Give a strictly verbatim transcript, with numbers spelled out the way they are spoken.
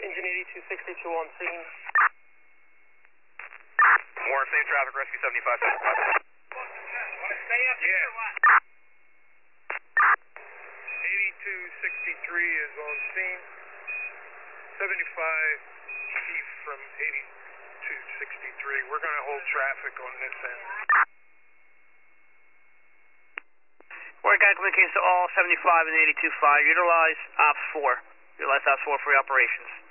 engine eighty-two sixty-two on scene. Warren, same traffic, rescue seventy-five seventy-five. Stay up here or what? eighty-two sixty-three is on scene. seventy-five Chief from eighty-two sixty-three. We're going to hold traffic on this end. Warren County communicates to all seventy-five and eighty-two five. Utilize Ops four. Utilize Ops four for your operations.